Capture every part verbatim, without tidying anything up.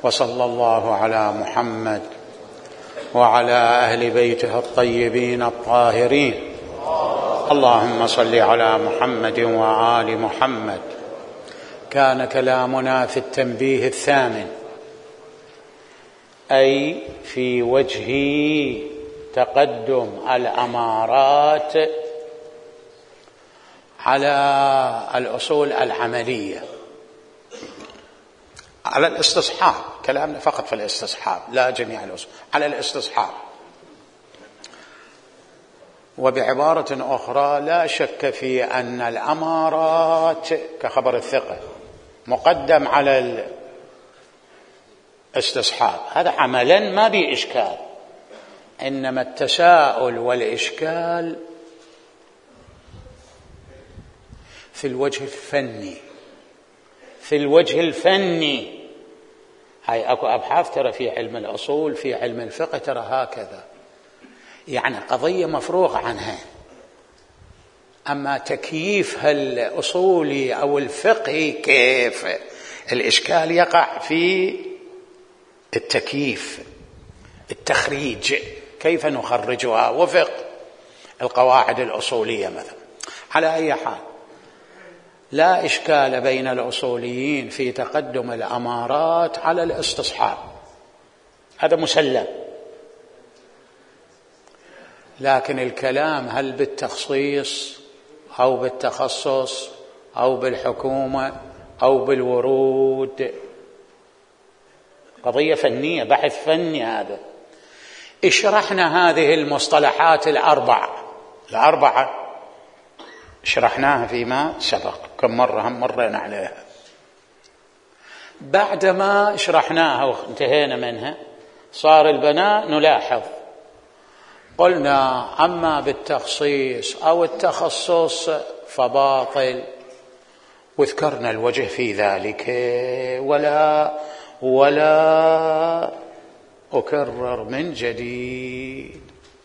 وصلى الله على محمد وعلى أهل بيته الطيبين الطاهرين. اللهم صل على محمد وآل محمد. كان كلامنا في التنبيه الثامن، أي في وجه تقدم الأمارات على الأصول العملية، على الاستصحاب. كلامنا فقط في الاستصحاب لا جميع الأصول، على الاستصحاب. وبعبارة أخرى، لا شك في أن الأمارات كخبر الثقة مقدم على الاستصحاب، هذا عملا ما به إشكال، إنما التساؤل والإشكال في الوجه الفني. في الوجه الفني هاي أكو أبحاث ترى في علم الأصول، في علم الفقه ترى هكذا، يعني قضية مفروغ عنها. أما تكييفها الأصولي أو الفقهي كيف، الإشكال يقع في التكييف، التخريج، كيف نخرجها وفق القواعد الأصولية مثلا. على أي حال، لا إشكال بين الأصوليين في تقدم الأمارات على الاستصحاب، هذا مسلم. لكن الكلام هل بالتخصيص أو بالتخصص أو بالحكومة أو بالورود، قضية فنية، بحث فني. هذا اشرحنا هذه المصطلحات الأربعة الأربعة شرحناها فيما سبق، كم مرة هم مرينا عليها. بعدما شرحناها وانتهينا منها صار البناء نلاحظ، قلنا أما بالتخصيص أو التخصص فباطل، وذكرنا الوجه في ذلك، ولا ولا أكرر من جديد.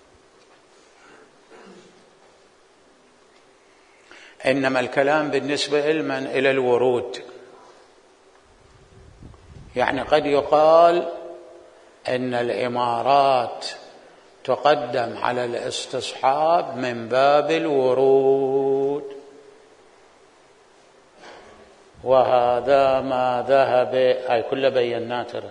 إنما الكلام بالنسبة لمن إلى الورود، يعني قد يقال إن الإمارات تقدم على الاستصحاب من باب الورود، وهذا ما ذهب، أي كل بيناته،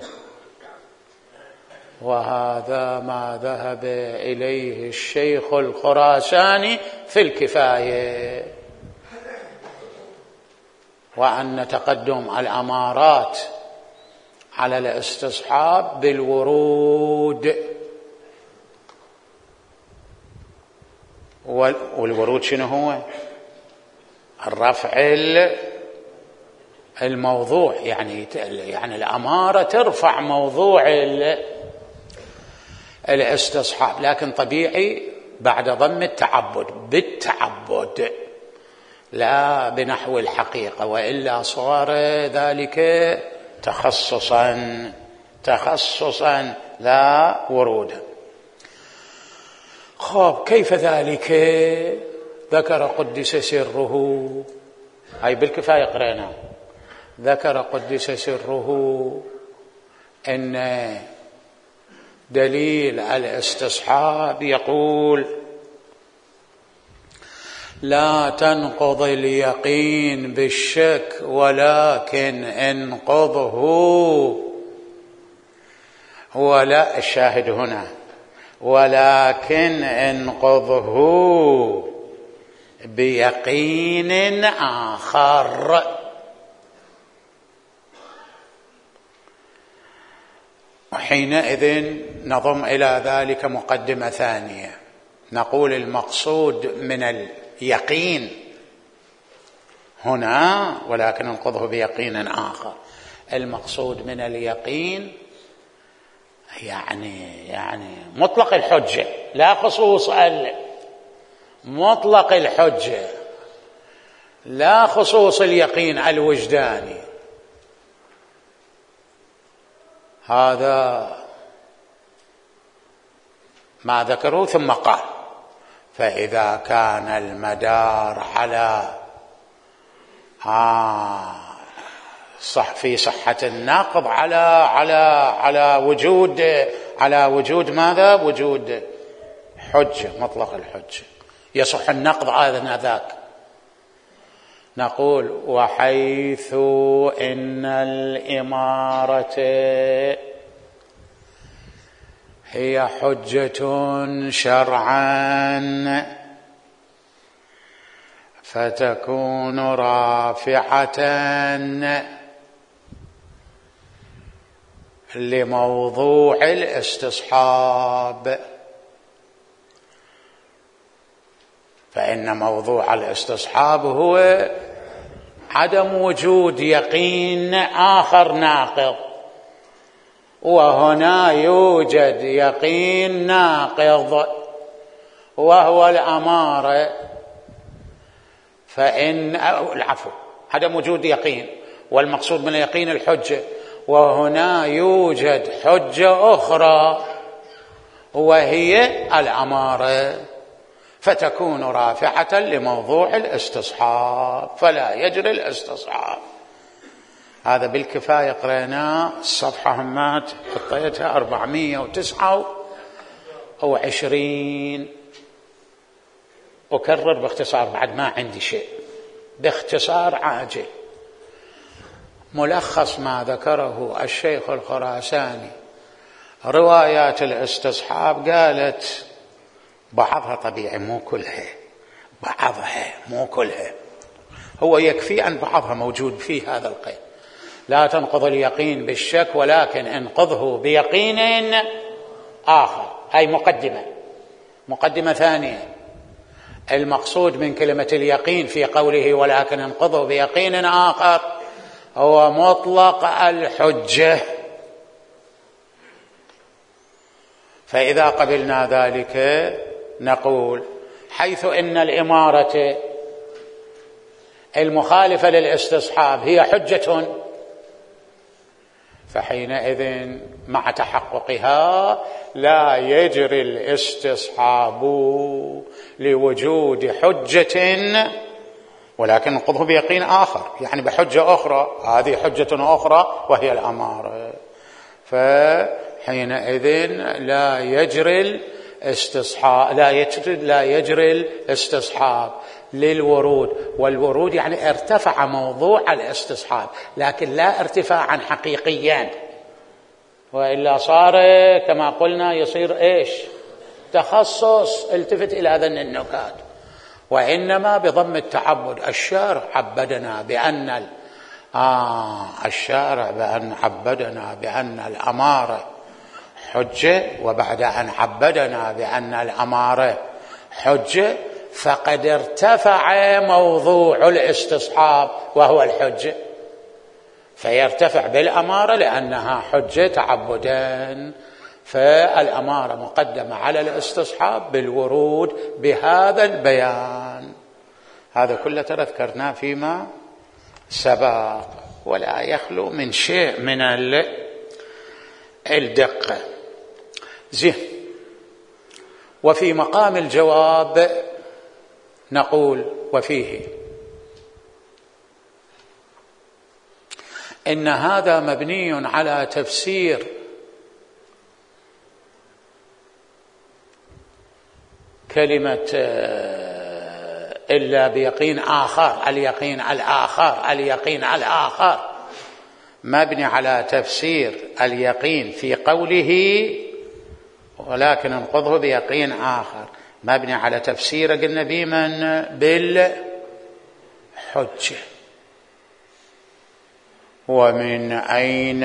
وهذا ما ذهب إليه الشيخ الخراساني في الكفاية، وأن تقدم الأمارات على الاستصحاب بالورود. والورود شنو هو؟ الرفع الموضوع، يعني يعني الأمارة ترفع موضوع الاستصحاب، لكن طبيعي بعد ضم التعبد، بالتعبد لا بنحو الحقيقة، وإلا صار ذلك تخصصا تخصصا لا ورودا. خب كيف ذلك؟ ذكر قدس سره، هاي بالكفاية قرأنا، ذكر قدس سره أن دليل الاستصحاب يقول: لا تنقض اليقين بالشك ولكن انقضه، ولا الشاهد هنا، ولكن انقضه بيقين آخر. وحينئذ نضم إلى ذلك مقدمة ثانية، نقول المقصود من اليقين هنا ولكن انقضه بيقين آخر، المقصود من اليقين يعني يعني مطلق الحجة، لا خصوص مطلق الحجة، لا خصوص اليقين الوجداني. هذا ما ذكروا، ثم قال: فإذا كان المدار على آه صح في صحة النقض على على على وجود على وجود ماذا؟ وجود حجة، مطلق الحجة، يصح النقض هذا ذاك. نقول وحيث إن الإمارة هي حجة شرعا فتكون رافعة لموضوع الاستصحاب، فإن موضوع الاستصحاب هو عدم وجود يقين آخر ناقض، وهنا يوجد يقين ناقض وهو الأمارة، فإن العفو عدم وجود يقين، والمقصود من اليقين الحجة، وهنا يوجد حجة أخرى وهي الأمارة، فتكون رافعة لموضوع الاستصحاب فلا يجري الاستصحاب. هذا بالكفاية قرأناه، الصفحة همات حطيتها أربعمائة وتسعة وعشرين. أكرر باختصار بعد ما عندي شيء، باختصار عاجل. ملخص ما ذكره الشيخ الخراساني روايات الاستصحاب قالت بعضها طبيعي مو كلها، بعضها مو كلها، هو يكفي أن بعضها موجود في هذا القيد. لا تنقض اليقين بالشك ولكن انقضه بيقين آخر. هاي مقدمة. مقدمة ثانية، المقصود من كلمة اليقين في قوله ولكن انقضه بيقين آخر هو مطلق الحجة، فإذا قبلنا ذلك نقول حيث إن الإمارة المخالفة للاستصحاب هي حجة، فحينئذ مع تحققها لا يجري الاستصحاب لوجود حجة، ولكن نقضه بيقين آخر، يعني بحجة أخرى، هذه حجة أخرى وهي الأمارة، فحينئذ لا يجري الاستصحاب لا يجري لا يجري الاستصحاب للورود، والورود يعني ارتفع موضوع الاستصحاب لكن لا ارتفاعا حقيقيا، وإلا صار كما قلنا يصير إيش؟ تخصص. التفت إلى هذين النكات. وإنما بضم التعبد، الشارع عبدنا بأن ال... آه الشارع بأن عبدنا بأن الأمارة حجة، وبعد أن عبدنا بأن الأمارة حجة فقد ارتفع موضوع الاستصحاب وهو الحجة، فيرتفع بالأمارة لأنها حجة تعبدان، فالأمارة مقدمة على الاستصحاب بالورود بهذا البيان. هذا كله تذكرناه فيما سبق، ولا يخلو من شيء من الدقة. زين. وفي مقام الجواب نقول وفيه إن هذا مبني على تفسير كلمة إلا بيقين آخر، اليقين الآخر، اليقين الآخر مبني على تفسير اليقين في قوله ولكن انقضه بيقين آخر، مبني على تفسير قلنا بمن؟ بالحجة. ومن أين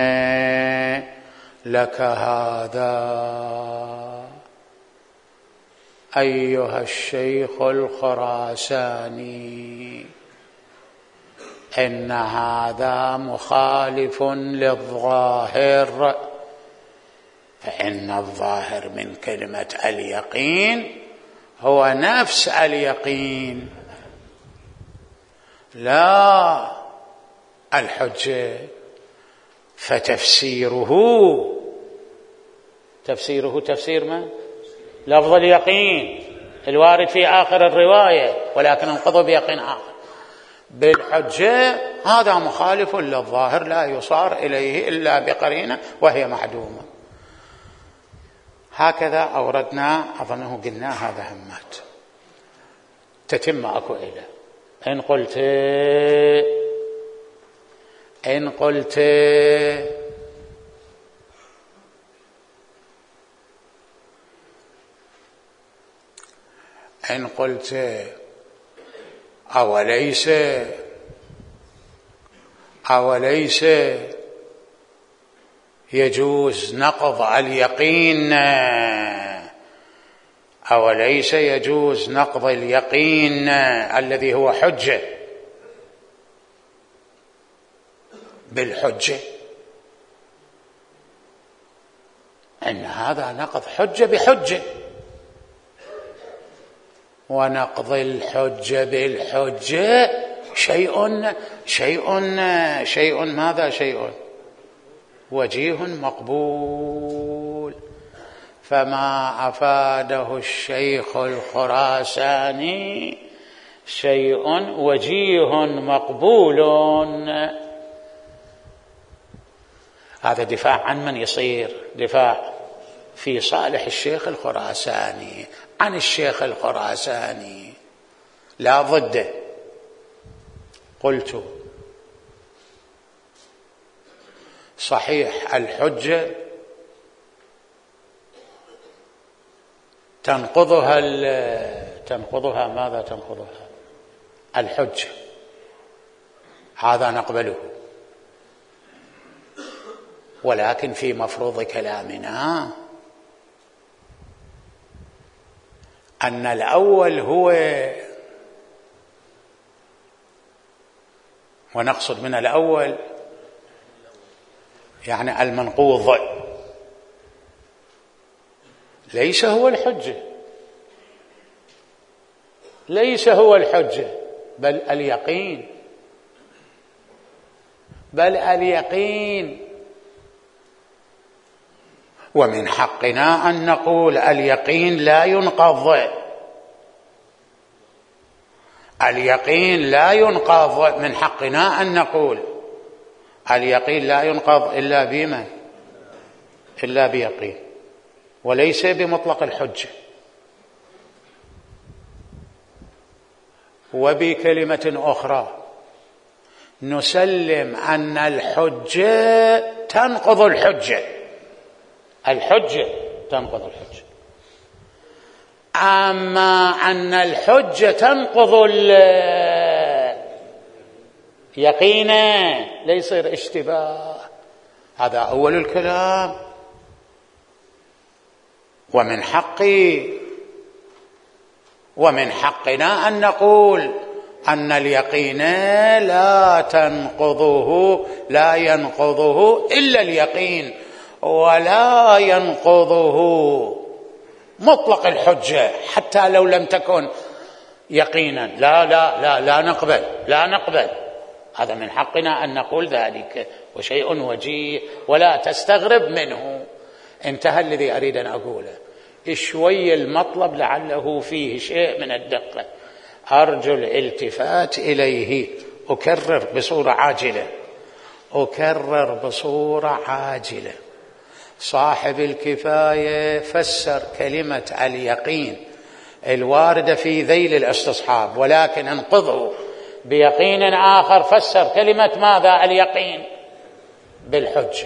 لك هذا أيها الشيخ الخراساني؟ إن هذا مخالف للظاهر، فإن الظاهر من كلمة اليقين هو نفس اليقين لا الحجة، فتفسيره تفسيره تفسير ما؟ لفظ اليقين الوارد في آخر الرواية ولكن انقضوا بيقين آخر. بالحجة هذا مخالف للظاهر لا يصار إليه إلا بقرينة وهي معدومة. هكذا أوردنا، أظنه قلنا هذا همات تتم أكو إلى إن قلت إن قلت إن قلت أوليس أوليس يجوز نقض اليقين أوليس يجوز نقض اليقين الذي هو حجة بالحجة، إن هذا نقض حجة بحجة، ونقض الحجة بالحجة شيء شيء شيء ماذا شيء وجيه مقبول. فما أفاده الشيخ الخراساني شيء وجيه مقبول. هذا دفاع عن من يصير؟ دفاع في صالح الشيخ الخراساني عن الشيخ الخراساني لا ضده. قلت صحيح الحجة تنقضها تنقضها ماذا تنقضها الحجة، هذا نقبله، ولكن في مفروض كلامنا أن الأول هو، ونقصد من الأول يعني المنقوض، ليس هو الحجة، ليس هو الحجة بل اليقين، بل اليقين. ومن حقنا أن نقول اليقين لا ينقض، اليقين لا ينقض، من حقنا أن نقول اليقين لا ينقض إلا بما إلا بيقين، وليس بمطلق الحجة. وبكلمة أخرى نسلم أن الحجة تنقض الحجة، الحجة تنقض الحجة، أما أن الحجة تنقض اليقين ليس اشتباه. هذا أول الكلام. ومن حقي ومن حقنا أن نقول أن اليقين لا تنقضه لا ينقضه إلا اليقين، ولا ينقضه مطلق الحجة حتى لو لم تكن يقينا. لا لا لا لا نقبل لا نقبل هذا من حقنا أن نقول ذلك، وشيء وجيه ولا تستغرب منه. انتهى الذي أريد أن أقوله. شوي المطلب لعله فيه شيء من الدقة، أرجو الالتفات إليه. أكرر بصورة عاجلة أكرر بصورة عاجلة صاحب الكفاية فسر كلمة اليقين الواردة في ذيل الاستصحاب، ولكن انقضه بيقين آخر فسر كلمة ماذا اليقين بالحجة،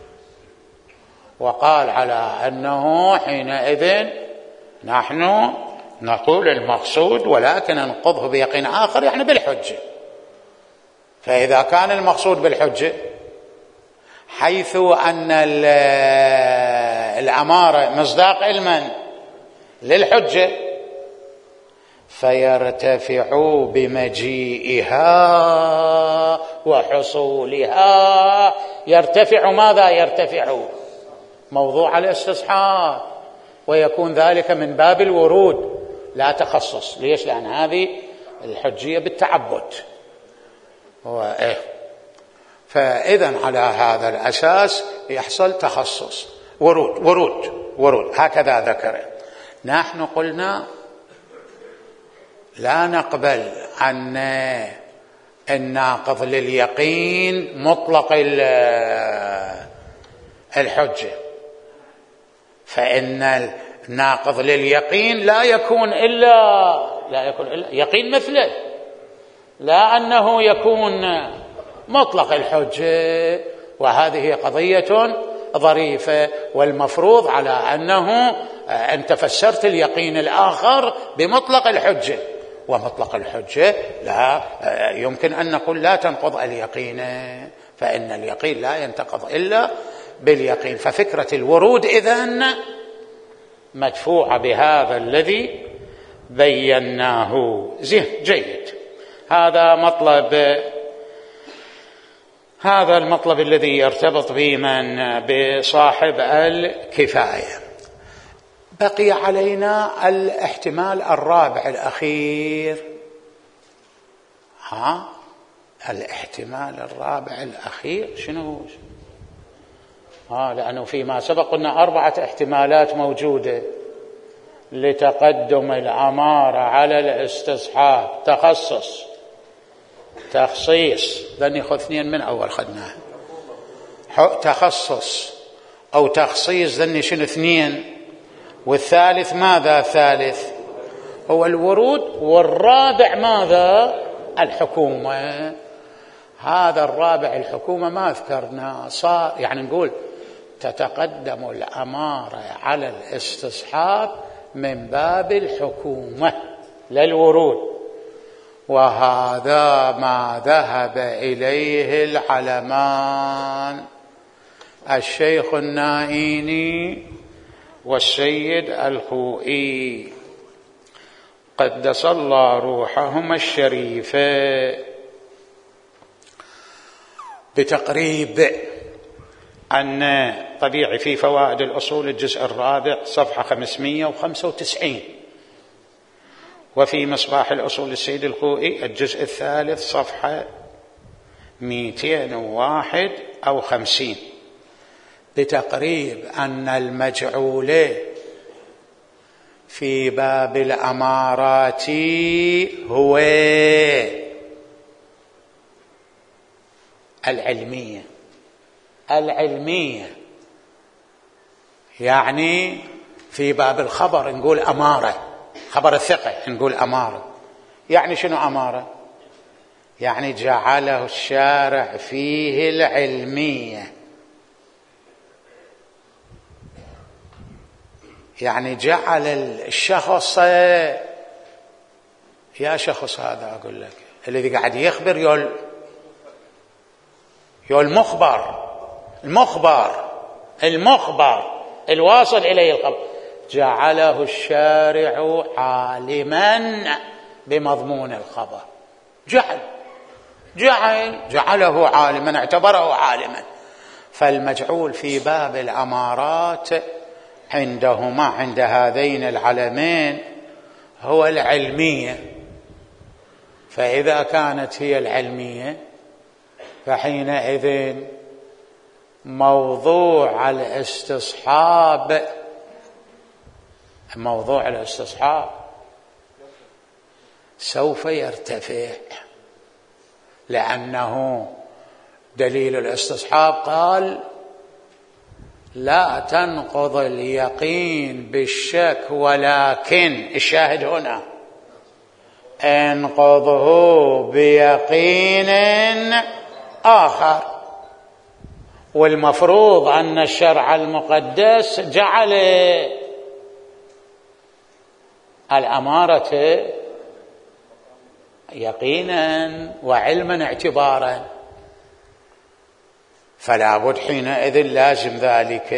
وقال على أنه حينئذ نحن نقول المقصود ولكن ننقضه بيقين آخر يعني بالحجة. فإذا كان المقصود بالحجة حيث أن الأمارة مصداق علما للحجة، فيرتفع بمجيئها وحصولها. يرتفع ماذا يرتفع؟ موضوع الاستصحاب، ويكون ذلك من باب الورود لا تخصص. ليش؟ لأن هذه الحجية بالتعبد. وإيه فإذا على هذا الأساس يحصل تخصص ورود ورود ورود هكذا ذكر. نحن قلنا لا نقبل أن الناقض لليقين مطلق الحجة، فإن الناقض لليقين لا يكون إلا لا يكون إلا يقين مثله، لا أنه يكون مطلق الحجة. وهذه قضية ظريفة، والمفروض على أنه أنت فسرت اليقين الآخر بمطلق الحجة، ومطلق الحجة لا يمكن أن نقول لا تنقض اليقين، فإن اليقين لا ينتقض إلا باليقين. ففكرة الورود إذن مدفوعة بهذا الذي بيناه. زين، جيد. هذا مطلب هذا المطلب الذي يرتبط بمن بصاحب الكفاية. بقي علينا الاحتمال الرابع الأخير. ها الاحتمال الرابع الأخير شنو هو؟ ها لأنه فيما سبق قلنا أربعة احتمالات موجودة لتقدم الأمارة على الاستصحاب: تخصص، تخصيص، ذني خذ اثنين من أول خدناه، تخصص أو تخصيص، ذني شنو اثنين، والثالث ماذا؟ الثالث هو الورود، والرابع ماذا؟ الحكومة. هذا الرابع الحكومة ما ذكرنا، صار يعني نقول تتقدم الأمارة على الاستصحاب من باب الحكومة للورود، وهذا ما ذهب إليه العلمان الشيخ النائيني والسيد الخوئي قدس الله روحهما الشريفة، بتقريب أن طبيعي في فوائد الأصول الجزء الرابع صفحة خمسمائة وخمسة وتسعين، وفي مصباح الأصول السيد الخوئي الجزء الثالث صفحة مئتين وواحد أو خمسين، بتقريب أن المجعول في باب الأمارات هو العلمية. العلمية يعني في باب الخبر نقول أمارة، خبر الثقة نقول أمارة. يعني شنو أمارة؟ يعني جعله الشارع فيه العلمية، يعني جعل الشخص، يا شخص هذا أقول لك الذي قاعد يخبر يول يول مخبر المخبر المخبر الواصل إليه الخبر، جعله الشارع عالما بمضمون الخبر. جعل جعل جعله عالما، اعتبره عالما. فالمجعول في باب الأمارات عندهما عند هذين العلمين هو العلمية. فإذا كانت هي العلمية فحينئذ موضوع الاستصحاب موضوع الاستصحاب سوف يرتفع، لأنه دليل الاستصحاب قال لا تنقض اليقين بالشك، ولكن الشاهد هنا انقضه بيقين آخر. والمفروض أن الشرع المقدس جعل الأمارة يقينا وعلما اعتبارا، فلا بد حينئذ لازم ذلك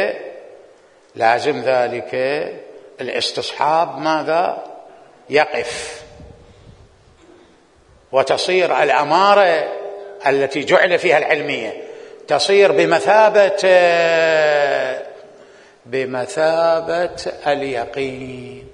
لازم ذلك الاستصحاب ماذا؟ يقف، وتصير الأمارة التي جعل فيها العلمية تصير بمثابة بمثابة اليقين،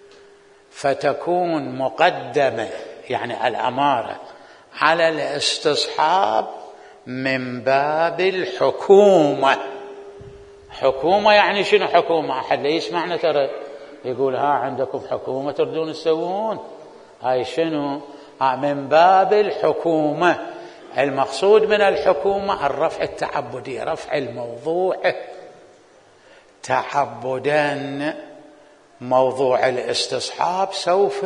فتكون مقدمة يعني الأمارة على الاستصحاب من باب الحكومة. حكومة يعني شنو حكومة؟ أحد لا يسمعنا ترى يقول ها عندكم حكومة تردون تسوون، هاي شنو؟ من باب الحكومة. المقصود من الحكومة الرفع التعبدي، رفع الموضوع تعبدا. موضوع الاستصحاب سوف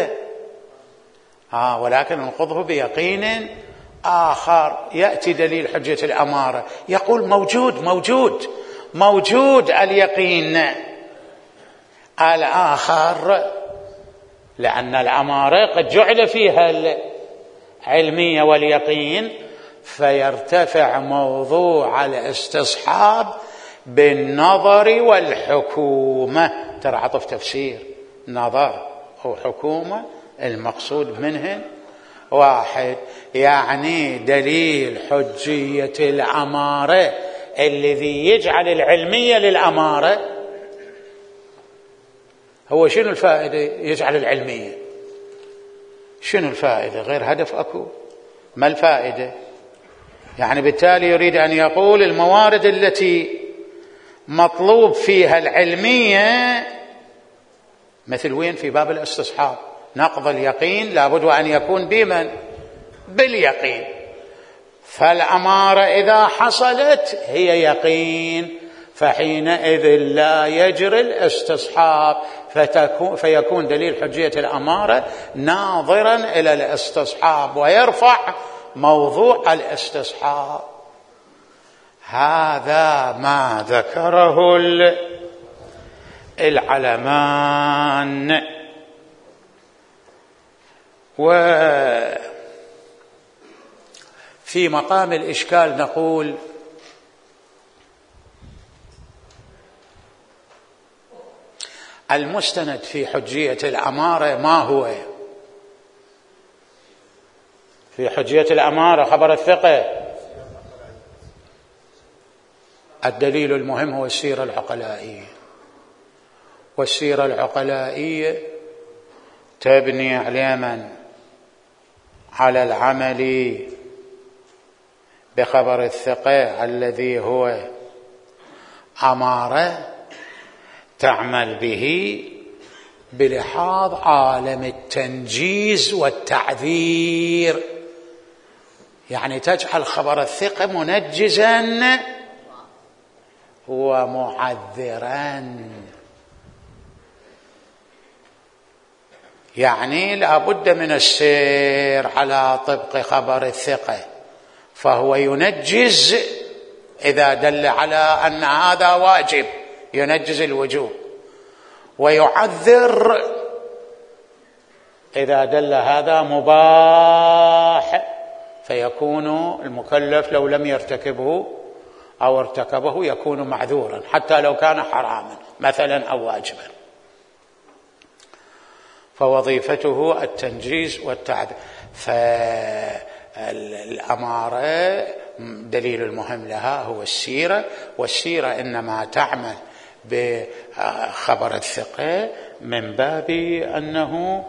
آه ولكن ننقضه بيقين آخر. يأتي دليل حجة الأمارة يقول موجود موجود موجود اليقين الآخر، لأن الأمارة قد جعل فيها العلمية واليقين، فيرتفع موضوع الاستصحاب بالنظر والحكومة. ترى عطف تفسير، نظر أو حكومة المقصود منهن واحد. يعني دليل حجية الأمارة الذي يجعل العلمية للأمارة هو شنو الفائدة؟ يجعل العلمية. شنو الفائدة؟ غير هدف أكو. ما الفائدة؟ يعني بالتالي يريد أن يقول الموارد التي مطلوب فيها العلمية مثل وين؟ في باب الاستصحاب. نقض اليقين لابد أن يكون بمن؟ باليقين. فالأمارة إذا حصلت هي يقين، فحينئذ لا يجري الاستصحاب، فتكون فيكون دليل حجية الأمارة ناظرا إلى الاستصحاب ويرفع موضوع الاستصحاب. هذا ما ذكره العلمان. وفي مقام الإشكال نقول المستند في حجية الأمارة ما هو؟ في حجية الأمارة خبر الثقة. الدليل المهم هو السيرة العقلائية، والسيرة العقلائية تبني علما على العمل بخبر الثقة الذي هو أمارة تعمل به بلحاظ عالم التنجيز والتعذير. يعني تجعل خبر الثقة منجزا ومعذرا. يعني لا بد من السير على طبق خبر الثقة، فهو ينجز إذا دل على أن هذا واجب ينجز الوجوب، ويعذر إذا دل هذا مباح، فيكون المكلف لو لم يرتكبه أو ارتكبه يكون معذورا حتى لو كان حراما مثلا أو واجبا. فوظيفته التنجيز والتعذير. فالأمارة دليل المهم لها هو السيرة، والسيرة إنما تعمل بخبر الثقة من باب أنه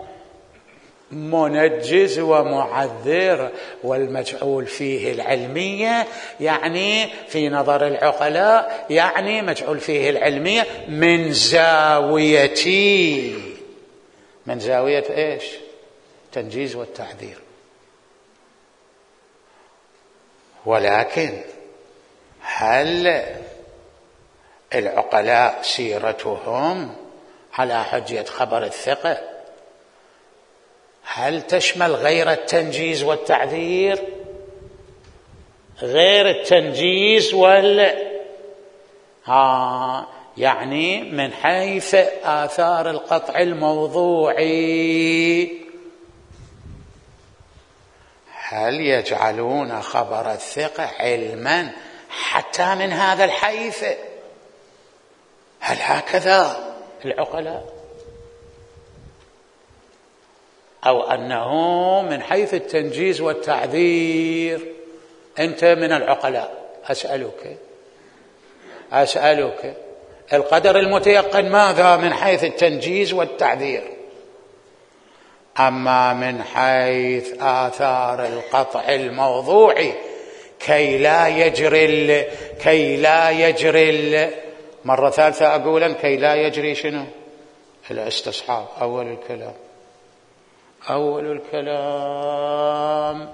منجز ومعذر، والمجعول فيه العلمية يعني في نظر العقلاء يعني مجعول فيه العلمية من زاويتي من زاوية إيش؟ تنجيز والتعذير. ولكن هل العقلاء سيرتهم على حجية خبر الثقة هل تشمل غير التنجيز والتعذير؟ غير التنجيز وال ها يعني من حيث آثار القطع الموضوعي هل يجعلون خبر الثقة علما حتى من هذا الحيث؟ هل هكذا العقلاء؟ أو أنه من حيث التنجيز والتعذير؟ أنت من العقلاء، أسألك أسألك القدر المتيقن ماذا من حيث التنجيز والتعذير؟ أما من حيث آثار القطع الموضوعي كي لا يجري ال... كي لا يجري ال... مرة ثالثة أقولا كي لا يجري شنو؟ الاستصحاب أول الكلام. أول الكلام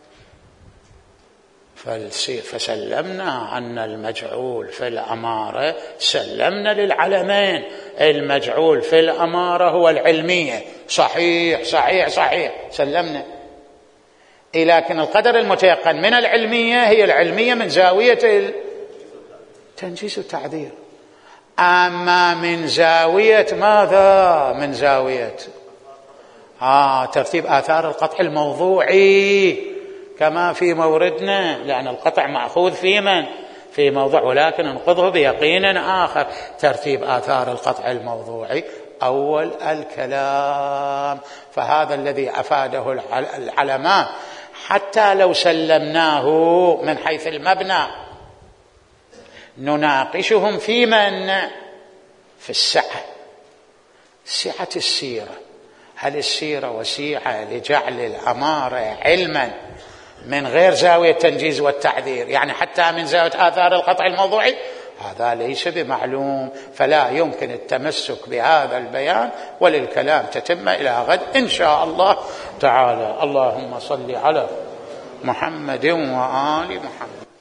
فسلمنا أن المجعول في الأمارة، سلمنا للعلمين، المجعول في الأمارة هو العلمية، صحيح صحيح صحيح سلمنا. لكن القدر المتيقن من العلمية هي العلمية من زاوية التنجيز والتعذير. أما من زاوية ماذا؟ من زاوية آه ترتيب آثار القطع الموضوعي كما في موردنا، لأن القطع مأخوذ في من؟ في موضوع، ولكن انقضه بيقين آخر. ترتيب آثار القطع الموضوعي أول الكلام، فهذا الذي أفاده العلماء. حتى لو سلمناه من حيث المبنى نناقشهم في من؟ في السعة، سعة السيرة. هل السيرة وسيعة لجعل الأمارة علما من غير زاوية التنجيز والتعذير، يعني حتى من زاوية آثار القطع الموضوعي؟ هذا ليس بمعلوم، فلا يمكن التمسك بهذا البيان، وللكلام تتم إلى غد إن شاء الله تعالى. اللهم صل على محمد وآل محمد.